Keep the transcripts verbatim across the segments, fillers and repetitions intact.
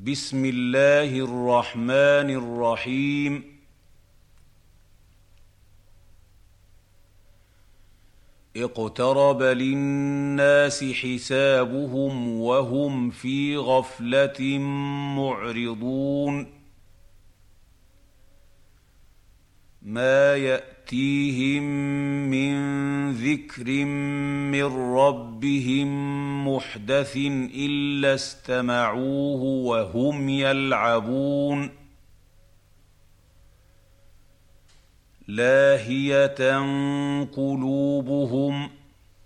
بسم الله الرحمن الرحيم اقترب للناس حسابهم وهم في غفلة معرضون ما يأتيهم من ذكر من ربهم محدث إلا استمعوه وهم يلعبون لاهية قلوبهم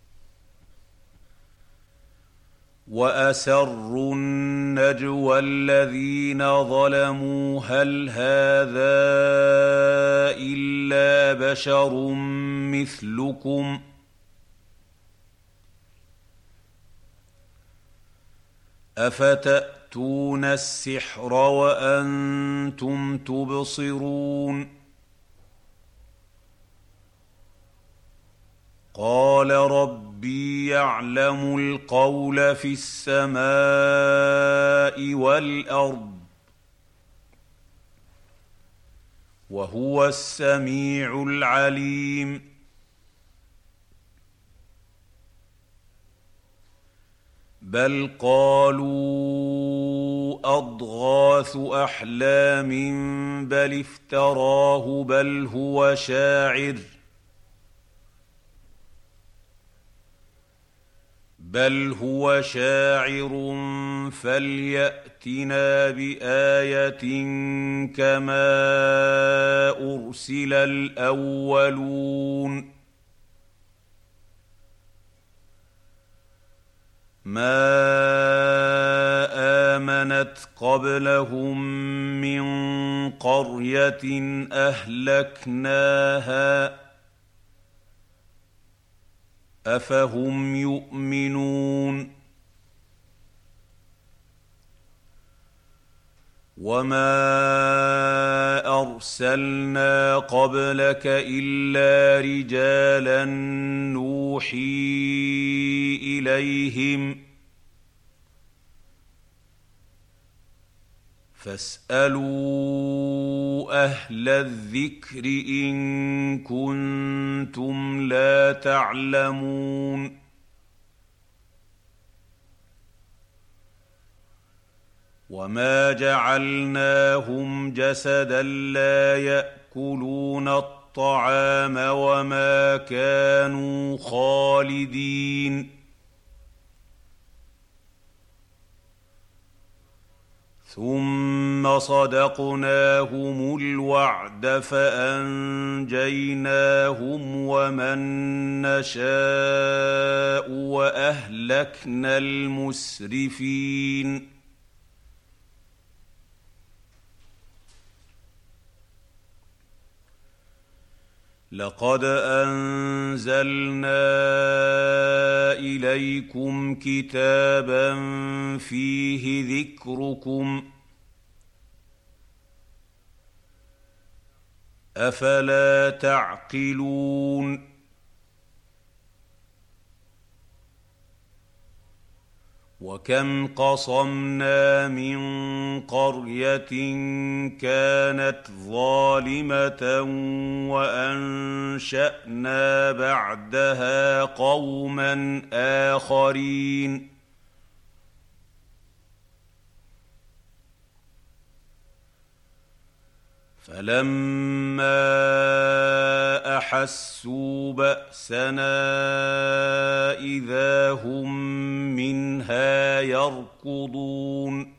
وأسروا النجوى الذين ظلموا هل هذا إلا بشر مثلكم أفتأتون السحر وأنتم تبصرون قال ربي يعلم القول في السماء والأرض وهو السميع العليم بل قالوا أضغاث أحلام بل افتراه بل هو شاعر بل هو شاعر فليأتنا بآية كما أرسل الأولون ما آمنت قبلهم من قرية أهلكناها أفهم يؤمنون وما أرسلنا قبلك إلا رجالا نوحي إليهم فاسألوا أهل الذكر إن كنتم لا تعلمون وما جعلناهم جسدا لا يأكلون الطعام وما كانوا خالدين ثم صدقناهم الوعد فأنجيناهم ومن نشاء وأهلكنا المسرفين لقد أنزلنا إليكم كتابا فيه ذكركم أفلا تعقلون وكم قصمنا من قرية كانت ظالمة وأنشأنا بعدها قوما آخرين فلما أحسوا بأسنا إذا هم منها يركضون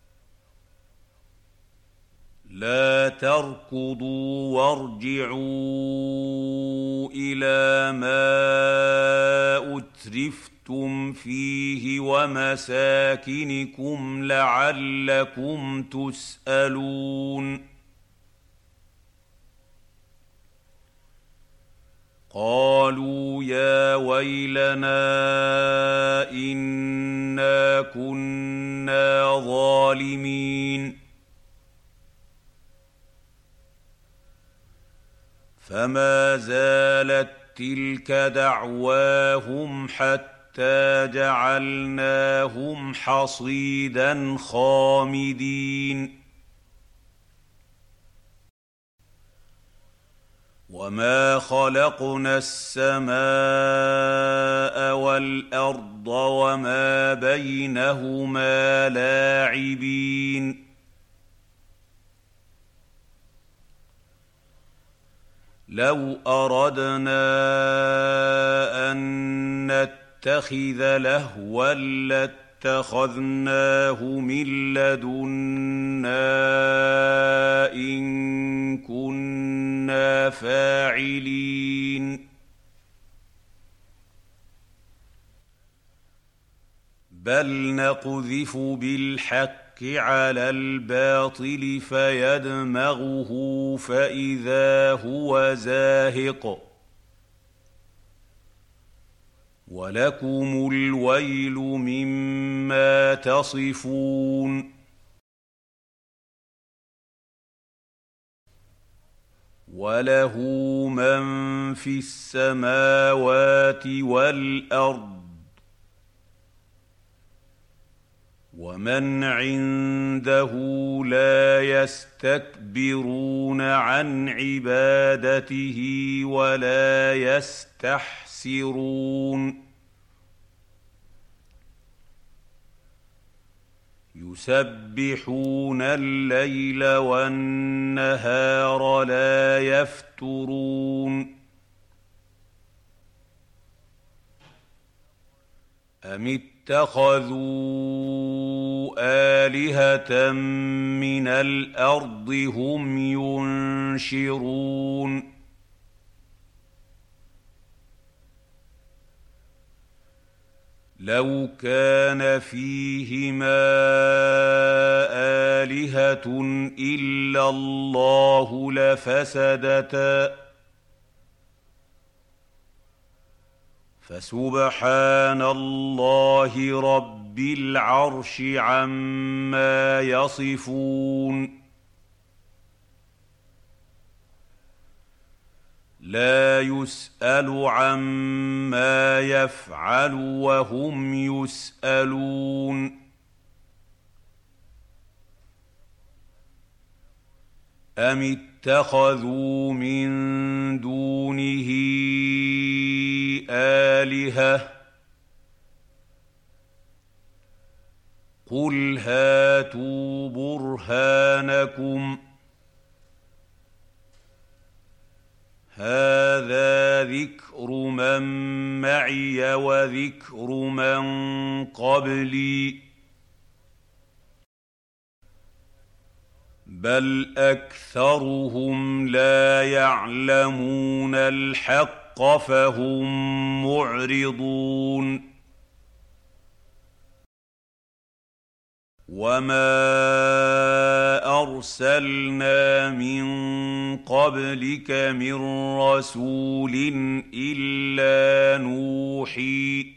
لا تركضوا وارجعوا إلى ما أترفتم فيه ومساكنكم لعلكم تسألون قالوا يا ويلنا إنا كنا ظالمين فما زالت تلك دعواهم حتى حتى جعلناهم حصيدا خامدين وما خلقنا السماء والأرض وما بينهما لاعبين لو أردنا أن نتخذ لهوا لاتخذناه من لدنا إن كنا فاعلين بل نقذف بالحق على الباطل فيدمغه فإذا هو زاهق ولكم الويل مما تصفون وله من في السماوات والأرض ومن عنده لا يستكبرون عن عبادته ولا يستحسرون يسبحون الليل والنهار لا يفترون أم اتخذوا آلهة من الأرض هم ينشرون لو كان فيهما آلهة إلا الله لفسدتا فسبحان الله رب العرش عما يصفون لا يسأل عما يفعل وهم يسألون أم اتخذوا من دونه آلهة قل هاتوا برهانكم هذا ذكر من معي وذكر من قبلي بل أكثرهم لا يعلمون الحق فهم معرضون وما أرسلنا من قبلك من رسول إلا نوحي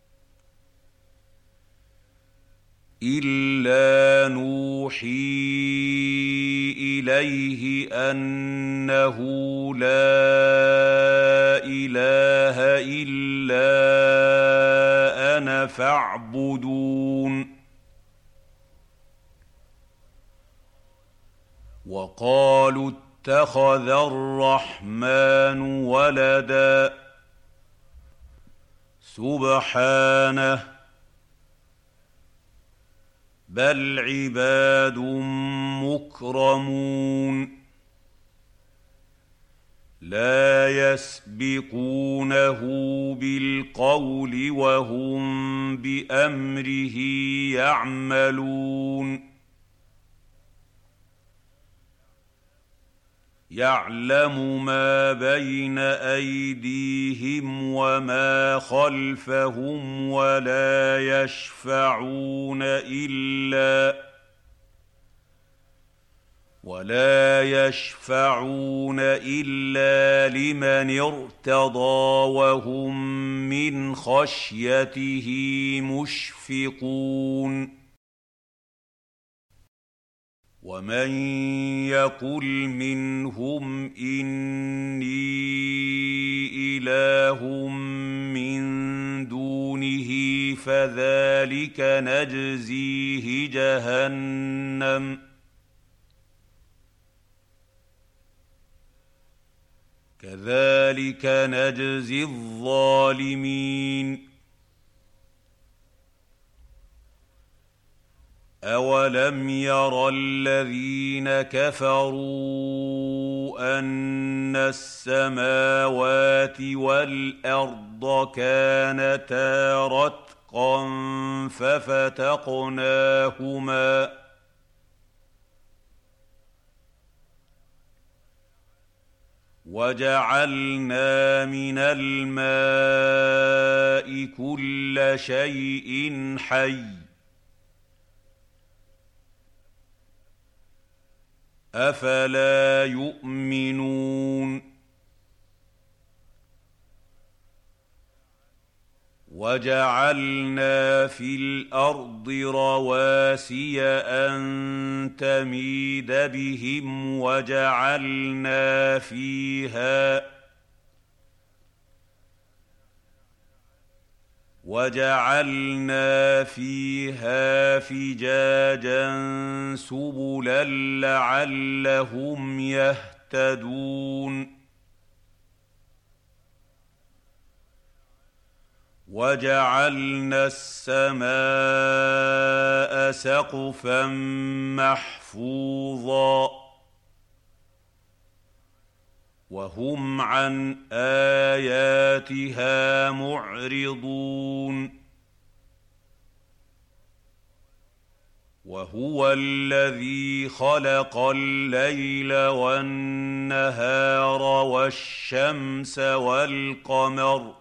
إلا نوحي إليه أنه لا إله إلا أنا فاعبدون وقالوا اتخذ الرحمن ولدا سبحانه بل عباد مكرمون لا يسبقونه بالقول وهم بأمره يعملون يعلم ما بين أيديهم وما خلفهم ولا يشفعون إلا ولا يشفعون إلا لمن ارتضى وهم من خشيته مشفقون ومن يقل منهم إني إله من دونه فذلك نجزيه جهنم كذلك نجزي الظالمين أولم ير الذين كفروا أن السماوات والأرض كانتا رتقا ففتقناهما وجعلنا من الماء كل شيء حي أفلا يؤمنون وجعلنا في الأرض رواسي أن تميد بهم وجعلنا فيها وجعلنا فيها فجاجا سبلا لعلهم يهتدون وجعلنا السماء سقفا محفوظا وهم عن آياتها معرضون وهو الذي خلق الليل والنهار والشمس والقمر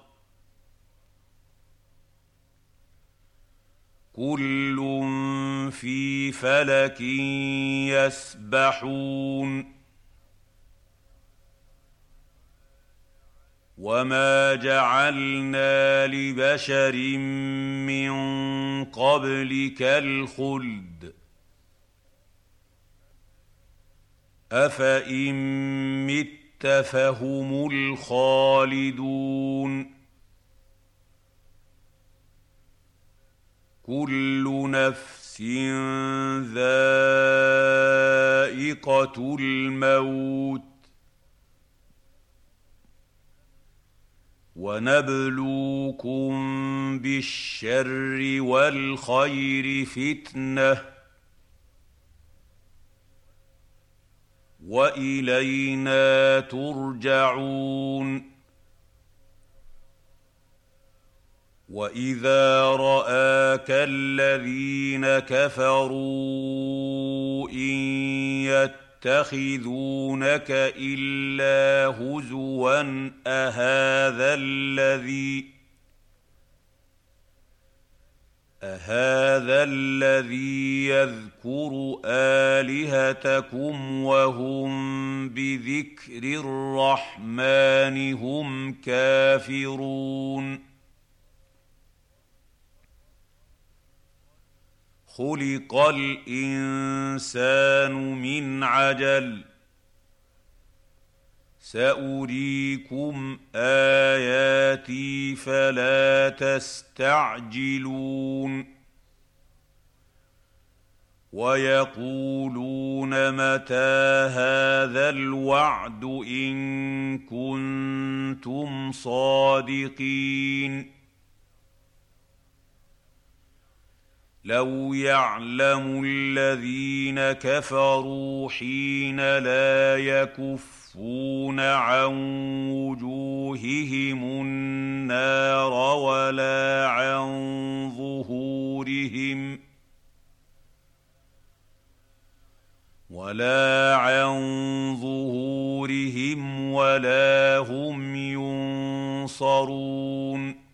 كل في فلك يسبحون وما جعلنا لبشر من قبلك الخلد أفإن مت فهم الخالدون كل نفس ذائقة الموت ونبلوكم بالشر والخير فتنة وإلينا ترجعون وإذا رآك الذين كفروا إن يتخذونك إلا هزوا أهذا الذي أهذا الذي يذكر آلهتكم وهم بذكر الرحمن هم كافرون خلق الإنسان من عجل سأريكم آياتي فلا تستعجلون ويقولون متى هذا الوعد إن كنتم صادقين لو يعلم الذين كفروا حين لا يكفون عن وجوههم النار ولا عن ظهورهم ولا عن ظهورهم ولا هم ينصرون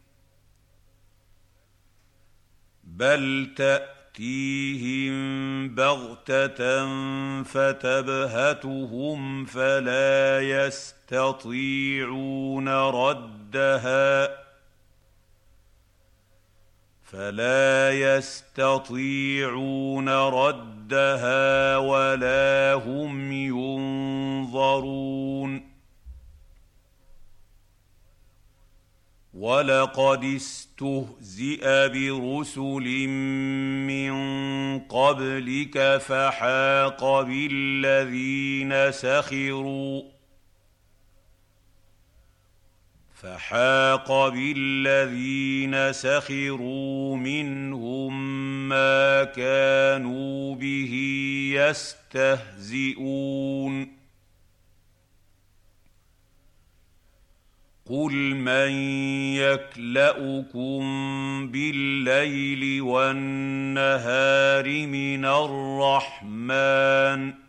بل تأتيهم بغتة فتبهتهم فلا يستطيعون ردها فلا يستطيعون ردها صدها ولا هم ينظرون ولقد استهزئ برسل من قبلك فحاق بالذين سخروا فحاق بالذين سخروا منهم ما كانوا به يستهزئون قل من يكلؤكم بالليل والنهار من الرحمن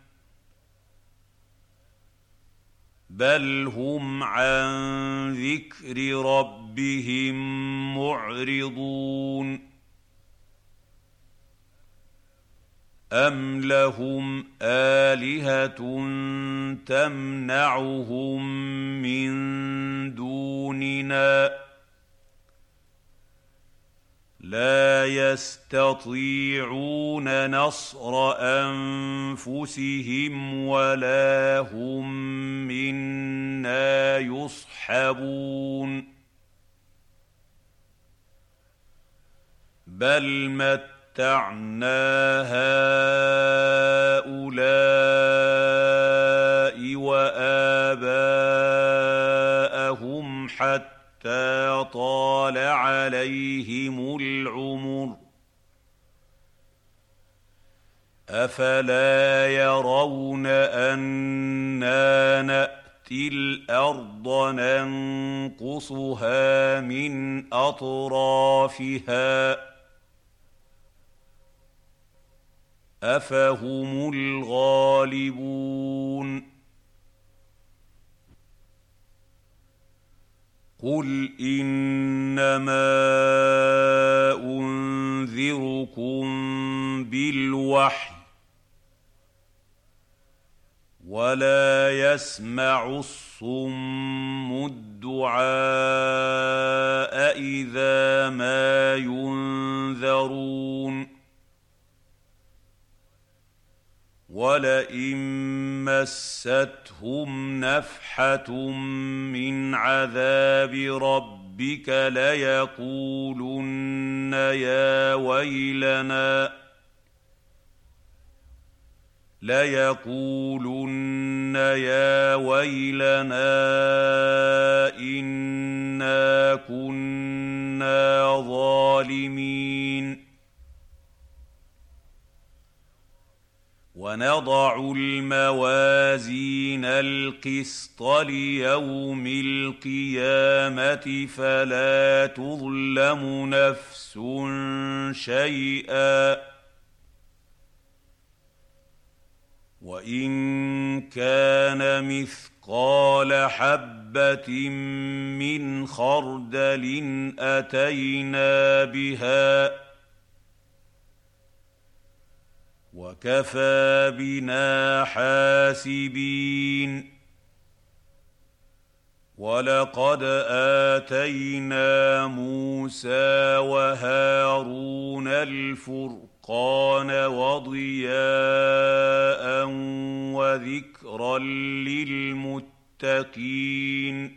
بل هم عن ذكر ربهم معرضون أم لهم آلهة تمنعهم من دوننا لا يستطيعون نصر أنفسهم ولا هم منا يصحبون بل متعنا هؤلاء وآباءهم حتى طال عليهم العمر أفلا يرون أنا نأتي الأرض ننقصها من أطرافها أفهم الغالبون قل إنما أنذركم بالوحي ولا يسمع الصم الدعاء إذا ما ينذرون ولئن مستهم نفحة من عذاب ربك ليقولن يا ويلنا ليقولن يا ويلنا إنا كنا ظالمين ونضع الموازين القسط ليوم القيامة فلا تظلم نفس شيئا وإن كان مثقال حبة من خردل أتينا بها وكفى بنا حاسبين ولقد آتينا موسى وهارون الفرقان وضياء وذكرا للمتقين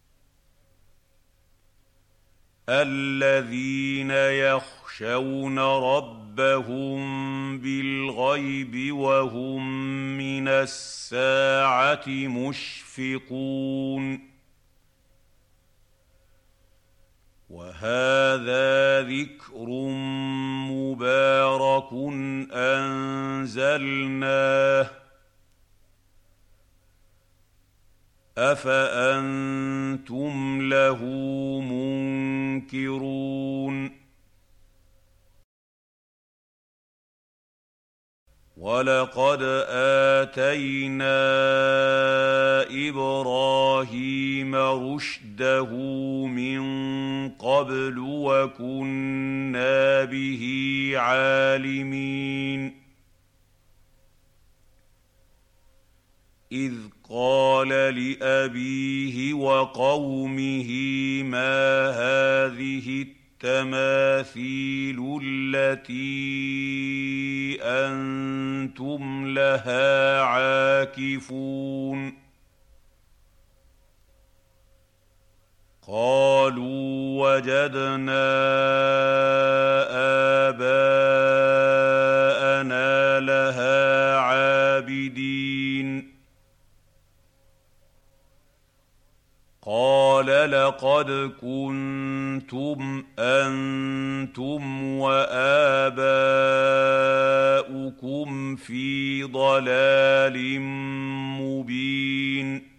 الذين يخشون ربهم بالغيب وهم من الساعة مشفقون وهذا ذكر مبارك أنزلناه أفأنتم له منكرون ولقد آتينا إبراهيم رشده من قبل وكنا به عالمين إذ قال لأبيه وقومه ما هذه التماثيل التي أنتم لها عاكفون قالوا وجدنا آباءنا لها عابدين قال لقد كنتم أنتم وآباؤكم في ضلال مبين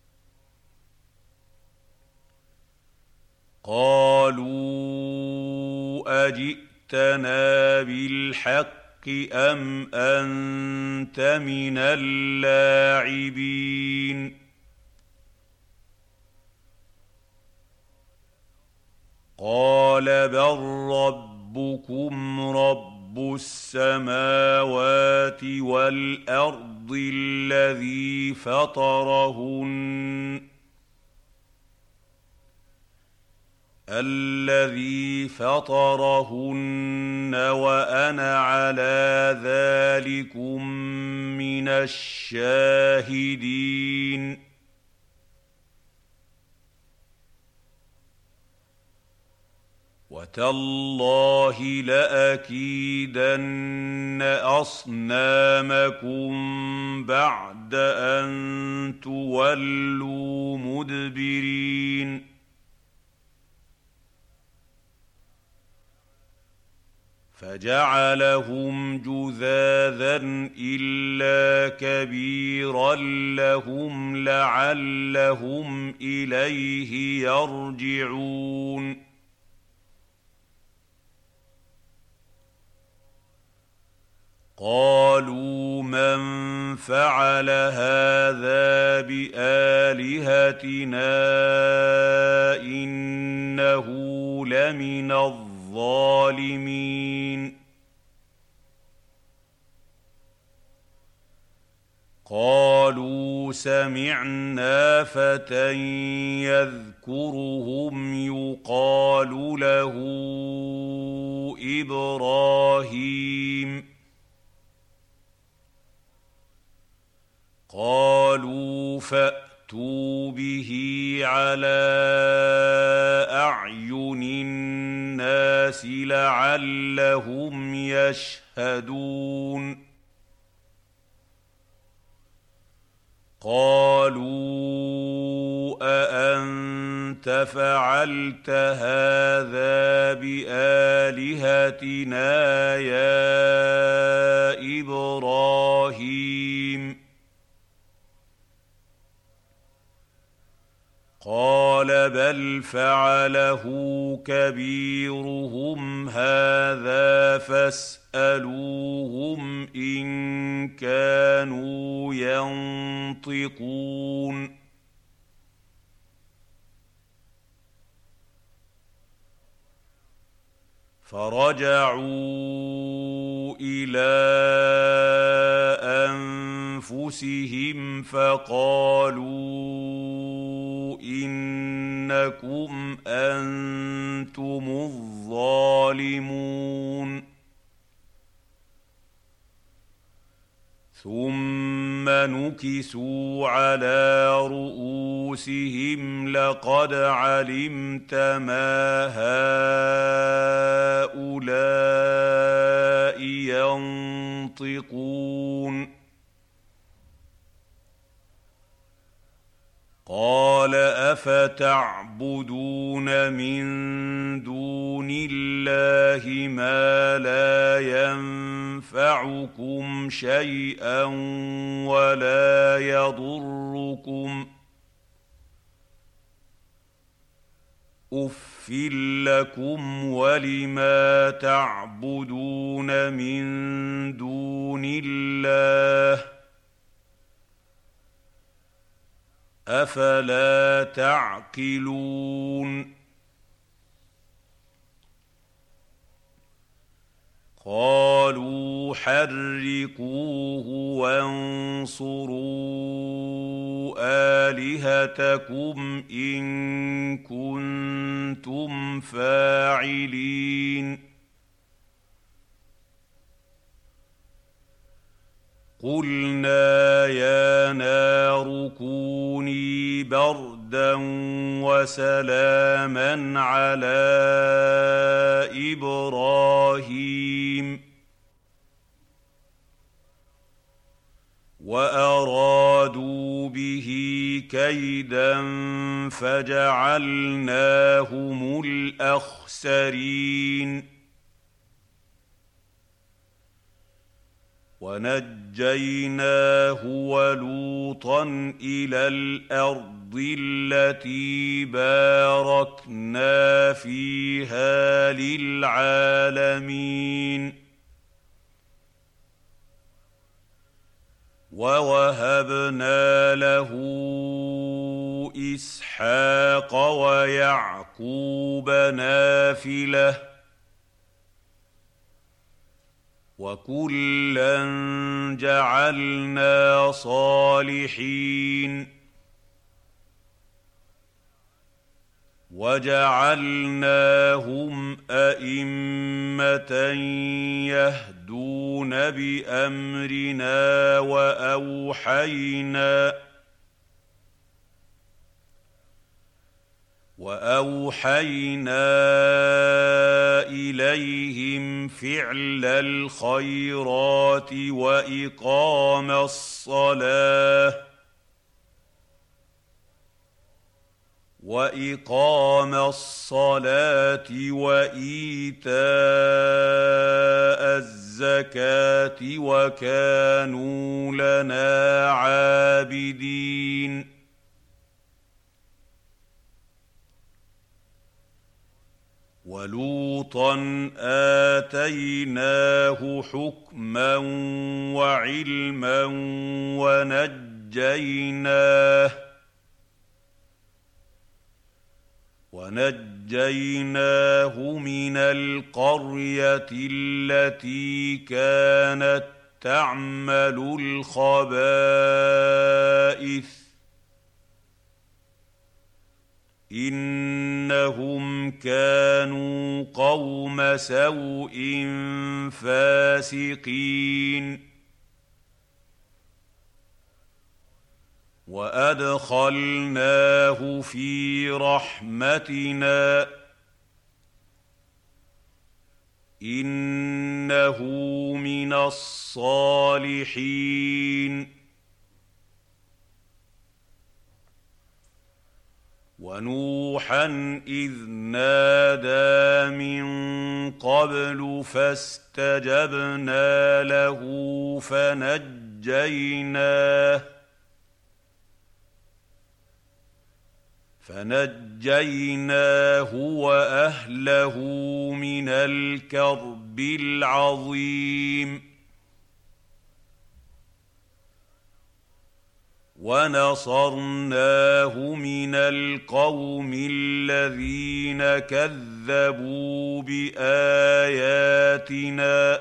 قالوا أجئتنا بالحق أم أنت من اللاعبين قال بل ربكم رب السماوات والأرض الذي فطرهن الذي فطرهن وأنا على ذلكم من الشاهدين وتالله لأكيدن أصنامكم بعد أن تولوا مدبرين فجعلهم جذاذا إلا كبيرا لهم لعلهم إليه يرجعون قالوا من فعل هذا بآلهتنا إنه لمن الظالمين قالوا سمعنا فتى يذكرهم يقال له إبراهيم قالوا فأتوا به على أعين الناس لعلهم يشهدون قالوا أأنت فعلت هذا بآلهتنا يا إبراهيم قال بل فعله كبيرهم هذا فاسألوهم إن كانوا ينطقون فرجعوا إلى أنفسهم فقالوا إنكم أنتم الظالمون ثم نكسوا على رؤوسهم لقد علمت ما هؤلاء ينطقون قال أفتعبدون من دون الله ما لا ينفعكم شيئا ولا يضركم أف لكم ولما تعبدون من دون الله أفلا تعقلون قالوا حرقوه وانصروا آلهتكم إن كنتم فاعلين قلنا يا نار كوني بردا وسلاما على إبراهيم وأرادوا به كيدا فجعلناهم الأخسرين ونجيناه ولوطا إلى الأرض التي باركنا فيها للعالمين ووهبنا له إسحاق ويعقوب نافلة وكلا جعلنا صالحين وجعلناهم أئمة يهدون بأمرنا وأوحينا وأوحينا إليهم فعل الخيرات وإقام الصلاة وإقام الصلاة وإيتاء الزكاة وكانوا لنا عابدين ولوطا آتيناه حكما وعلما ونجيناه ونجيناه من القرية التي كانت تعمل الخبائث إنهم كانوا قوم سوء فاسقين وأدخلناه في رحمتنا إنه من الصالحين ونوحا إذ نادى من قبل فاستجبنا له فنجيناه فنجيناه وأهله من الكرب العظيم ونصرناه من القوم الذين كذبوا بآياتنا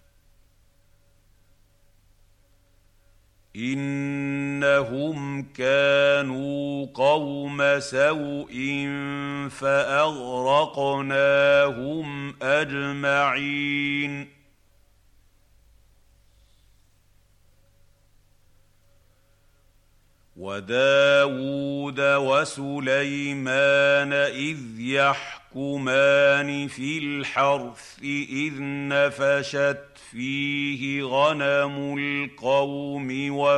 إنهم كانوا قوم سوء فأغرقناهم أجمعين وداود وسليمان إذ يحكمان في الحرث إذ نفشت فيه غنم القوم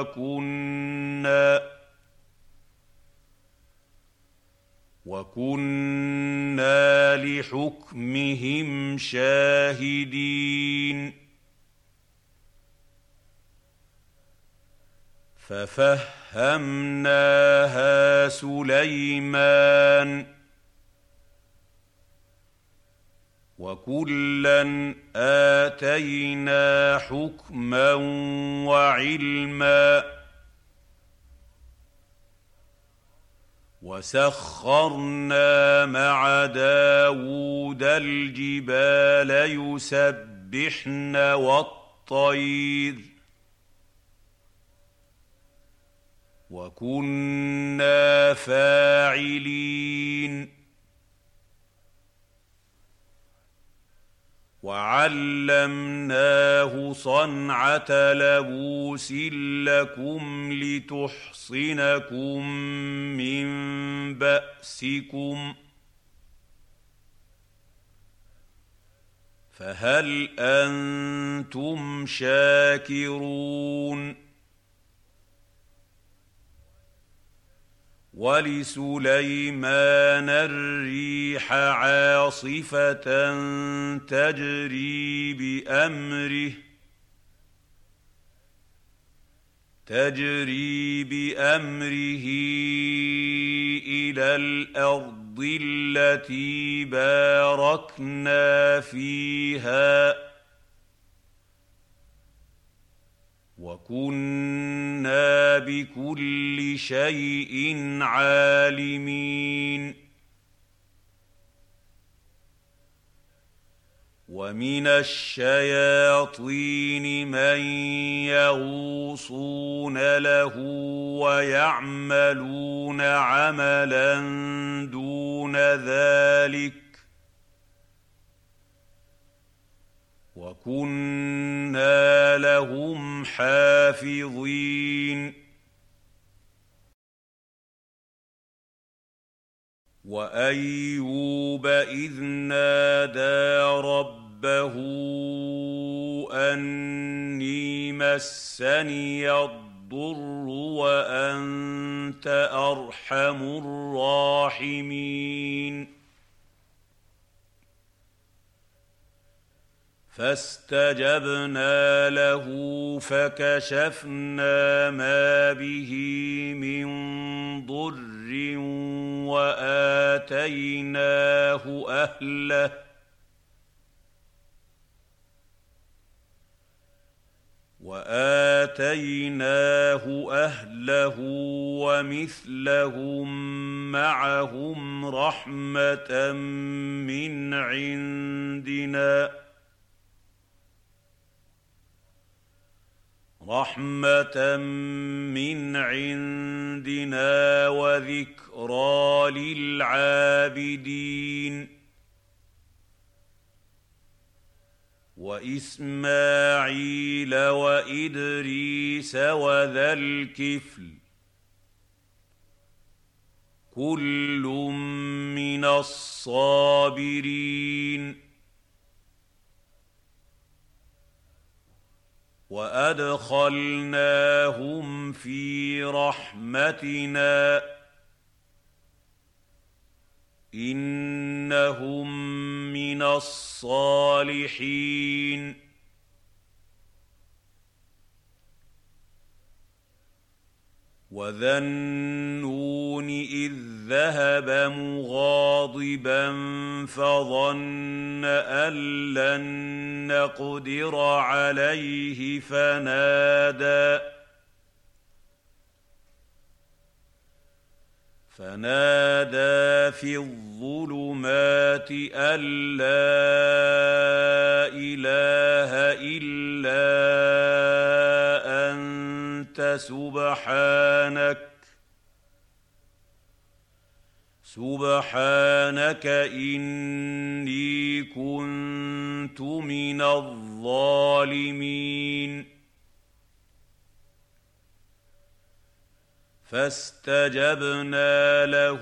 وكنا وكنا لحكمهم شاهدين ففهمناها سليمان وكلا آتينا حكما وعلما وسخرنا مع داود الجبال يسبحن ويسبحن والطير وكنا فاعلين وعلمناه صنعة لبوس لكم لتحصنكم من بأسكم فهل أنتم شاكرون ولسليمان الريح عاصفة تجري بأمره تجري بأمره إلى الأرض التي باركنا فيها وكنا بكل شيء عالمين ومن الشياطين من يغوصون له ويعملون عملا دون ذلك وكنا لهم حافظين وأيوب إذ نادى ربه أني مسني الضر وأنت أرحم الراحمين فاستجبنا له فكشفنا ما به من ضر وآتيناه أهله وآتيناه أهله ومثلهم معهم رحمة من عندنا رحمة من عندنا وذكرى للعابدين وإسماعيل وإدريس وذا الكفل كل من الصابرين وأدخلناهم في رحمتنا إنهم من الصالحين وذا النون إذ ذهب مغاضبا فظن أن لن نقدر عليه فنادى فنادى في الظلمات أن لا إله إلا أنت سبحانك سبحانك إني كنت من الظالمين فاستجبنا له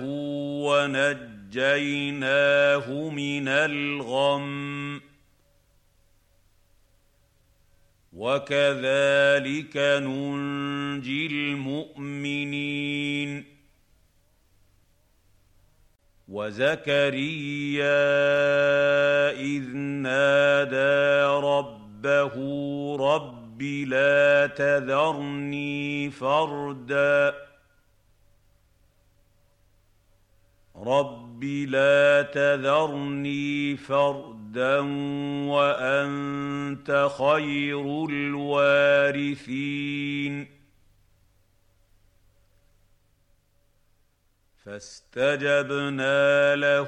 ونجيناه من الغم وكذلك ننجي المؤمنين وزكريا إذ نادى ربه رب لا تذرني فردا رب لا تذرني فردا وأنت خير الوارثين فاستجبنا له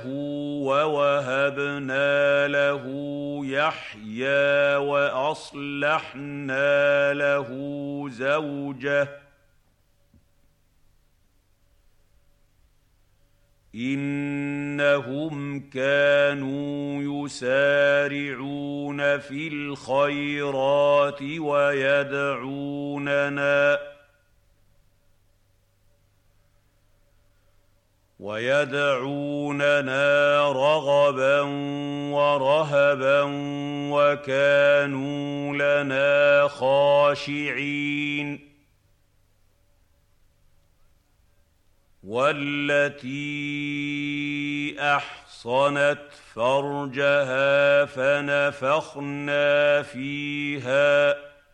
ووهبنا له يحيى واصلحنا له زوجه انهم كانوا يسارعون في الخيرات ويدعوننا ويدعوننا رغبا ورهبا وكانوا لنا خاشعين والتي احصنت فرجها فنفخنا فيها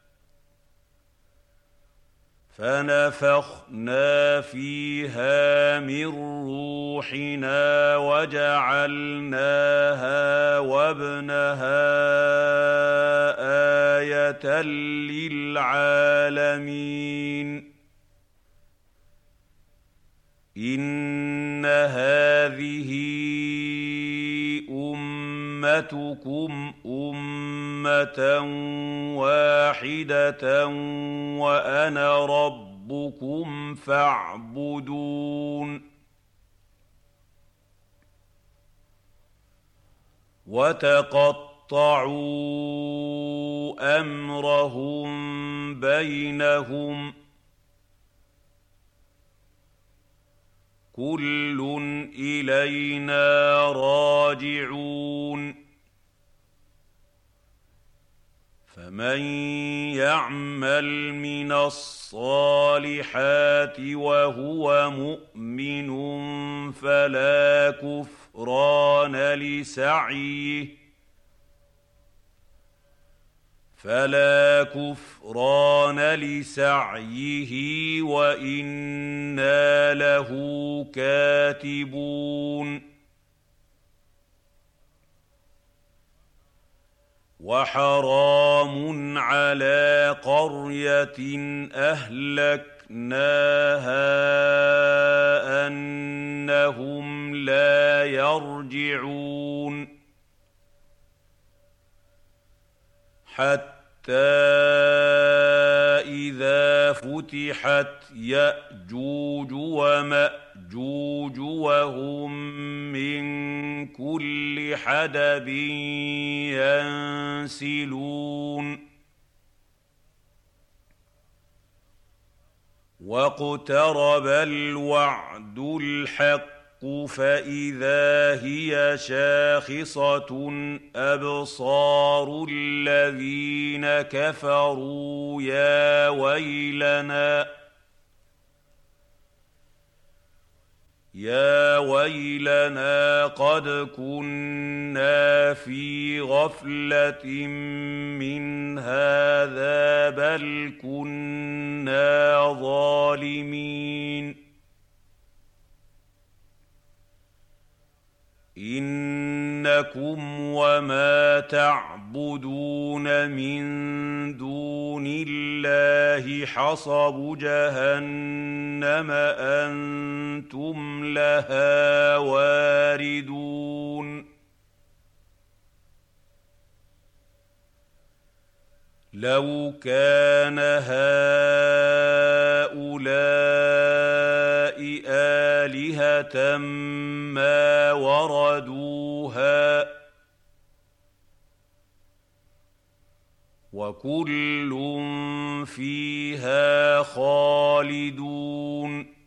فنفخنا فيها من روحنا وجعلناها وابنها آية للعالمين إن هذه أمتكم أمة واحدة وأنا ربكم فاعبدون وتقطعوا أمرهم بينهم كل إلينا راجعون فمن يعمل من الصالحات وهو مؤمن فلا كفران لسعيه فلا كفران لسعيه وإنا له كاتبون وحرام على قرية أهلكناها أنهم لا يرجعون حتى إذا فتحت يأجوج ومأجوج وهم من كل حدب ينسلون واقترب الوعد الحق فإذا هي شاخصة أبصار الذين كفروا يا ويلنا يا ويلنا قد كنا في غفلة من هذا بل كنا ظالمين إنكم وما تعبدون من دون الله حصب جهنم أنتم لها واردون لو كان هؤلاء آلهة ما وردوها وكل فيها خالدون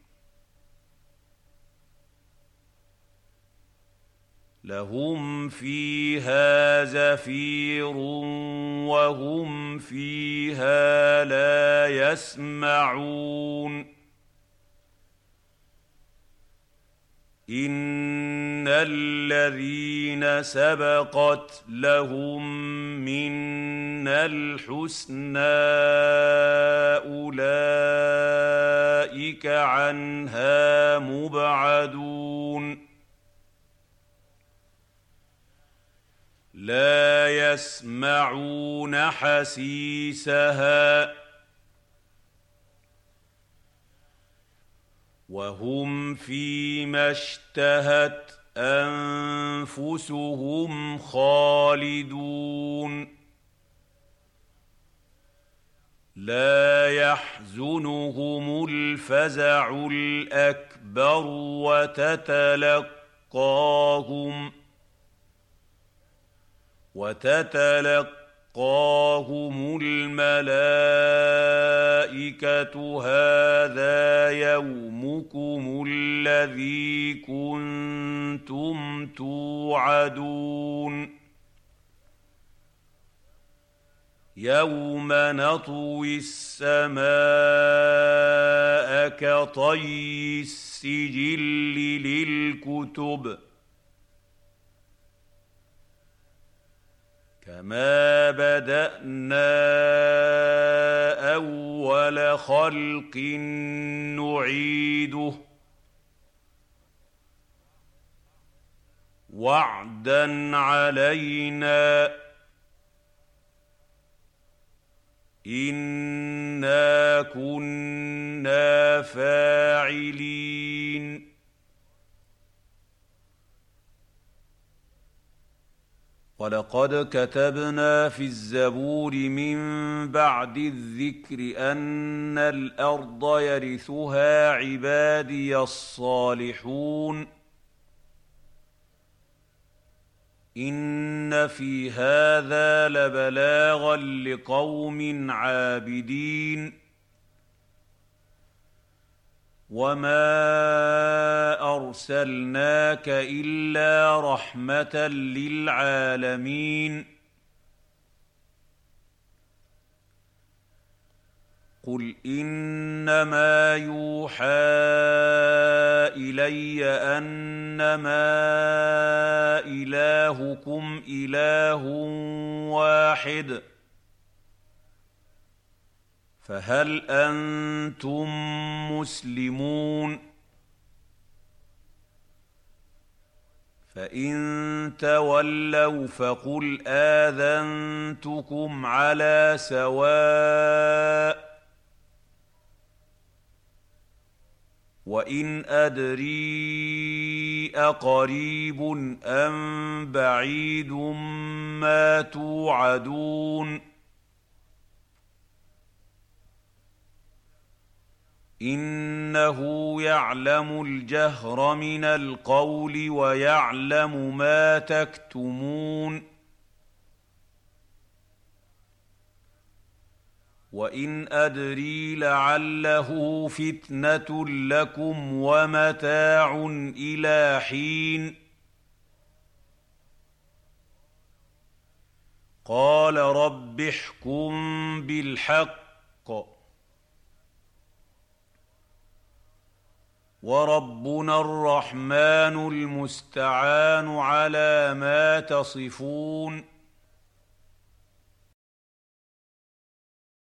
لهم فيها زفير وهم فيها لا يسمعون إن الذين سبقت لهم منا الحسنى أولئك عنها مبعدون لا يسمعون حسيسها وهم فيما اشتهت أنفسهم خالدون لا يحزنهم الفزع الأكبر وتتلقاهم وتتلقاهم الملائكة هذا يومكم الذي كنتم توعدون يوم نطوي السماء كطي السجل للكتب كما بدأنا أول خلق نعيده وعدا علينا إنا كنا فاعلين ولقد كتبنا في الزبور من بعد الذكر أن الأرض يرثها عبادي الصالحون إن في هذا لبلاغا لقوم عابدين وما أرسلناك إلا رحمة للعالمين قل إنما يوحى إلي أنما إلهكم إله واحد فهل أنتم مسلمون فإن تولوا فقل آذنتكم على سواء وإن أدري أقريب أم بعيد ما توعدون إنه يعلم الجهر من القول ويعلم ما تكتمون وإن أدري لعله فتنة لكم ومتاع إلى حين قال رب احكم بالحق وربنا الرحمن المستعان على ما تصفون